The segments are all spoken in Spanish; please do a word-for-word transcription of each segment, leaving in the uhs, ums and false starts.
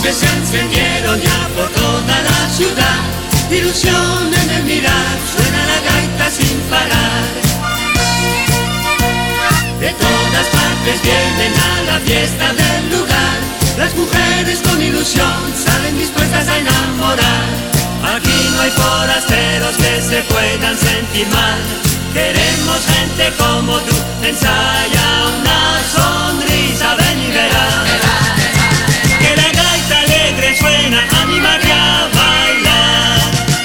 luces se encendieron ya por toda la ciudad. Ilusión en el mirar, suena la gaita sin parar. De todas partes vienen a la fiesta del lugar. Las mujeres con ilusión salen dispuestas a enamorar. Aquí no hay forasteros que se puedan sentir mal. Queremos gente como tú, ensaya una sonrisa, ven y verás. Que la gaita alegre suena, anímate a bailar.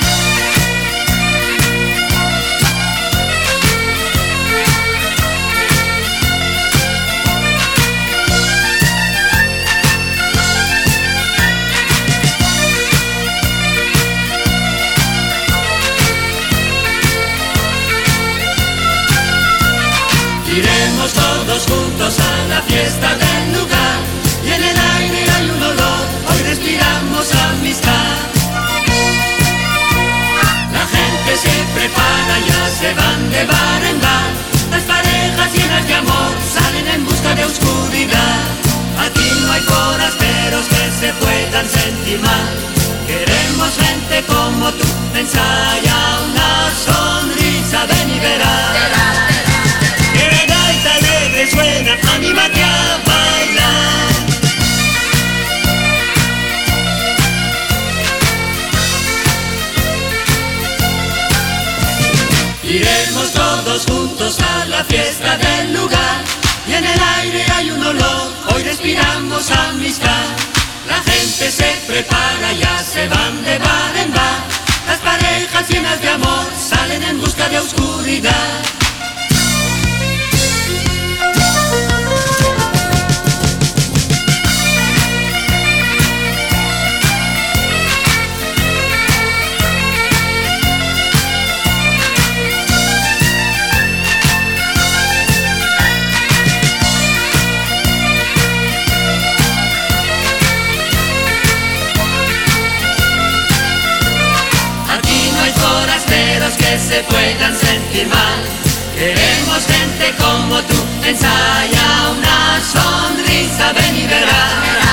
Iremos todos juntos a la fiesta del lugar. Y en el aire hay un olor, hoy respiramos amistad. La gente se prepara, ya se van de bar en bar. Las parejas llenas de amor salen en busca de oscuridad. Aquí no hay forasteros que se puedan sentir mal. Queremos gente como tú, ensaya una sonrisa, ven y verás. Suena, anímate a bailar. Iremos todos juntos a la fiesta del lugar. Y en el aire hay un olor, hoy respiramos amistad. La gente se prepara, ya se van de bar en bar. Las parejas llenas de amor salen en busca de oscuridad. Que se puedan sentir mal. Queremos gente como tú, ensaya una sonrisa, ven y verás.